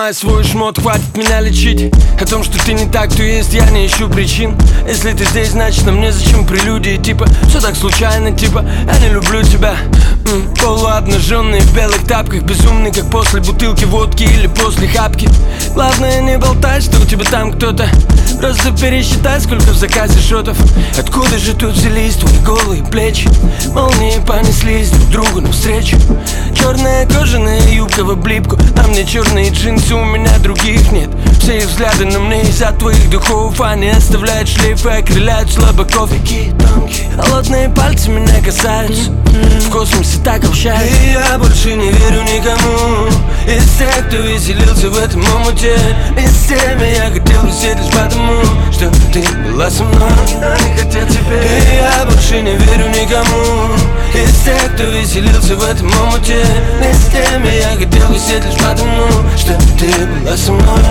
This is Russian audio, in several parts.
Собирай свой шмот, хватит меня лечить. О том, что ты не так, то есть я не ищу причин. Если ты здесь, значит нам незачем прелюдии. Типа, все так случайно, типа, я не люблю тебя. Полуобнаженный в белых тапках, безумный, как после бутылки водки или после хапки. Главное не болтай, что у тебя там кто-то. Просто пересчитай, сколько в заказе шотов. Откуда же тут взялись твои голые плечи? Молнии понеслись друг другу навстречу. Черная кожаная юбка в облипку, а мне черные джинсы, у меня других нет. Все их взгляды на мне из-за твоих духов. Они оставляют шлейфы, окрыляют слабаков. Какие тонкие, холодные пальцы меня касаются. В космосе так общаются. И я больше не верю никому из тех, кто веселился в этом омуте. И с теми я хотел висеть лишь потому, что ты была со мной, но не хотел теперь. И я больше не верю никому из тех, кто веселился в этом омуте. И с теми я хотел висеть лишь потому, что ты была со мной.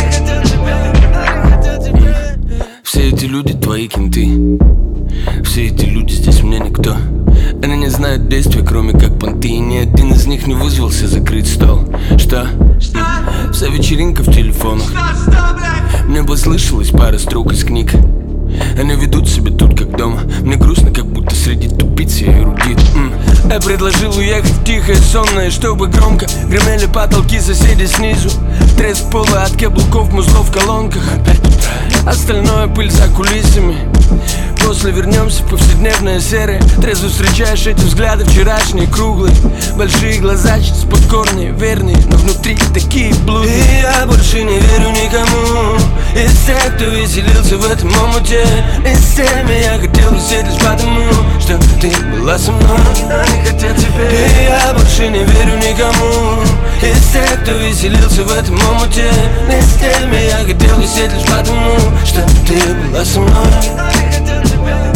Все эти люди твои кенты. Все эти люди здесь мне никто. Они не знают действия, кроме как понты. И ни один из них не вызвался закрыть стол. Что? Вся вечеринка в телефонах. Мне послышалось пара строк из книг. Они ведут себя тут как дома. Мне грустно, как будто среди тупиц я эрудит. Я предложил уехать в тихое сонное, чтобы громко гремели потолки соседей снизу. Треск пола от каблуков, музлов в колонках. Остальное пыль за кулисами. После вернемся в повседневное серое. Трезво встречаешь эти взгляды вчерашние, круглые. Большие глаза, чуть покорные, верные, но внутри такие блудные. И я больше не верю никому из тех, кто веселился в этом омуте. И с теми я хотел висеть лишь потому, что ты была со мной, но не хотел теперь. И я больше не верю никому из тех, кто веселился в этом омуте. И с теми я хотел висеть лишь потому, что ты была со мной, но не хотел теперь.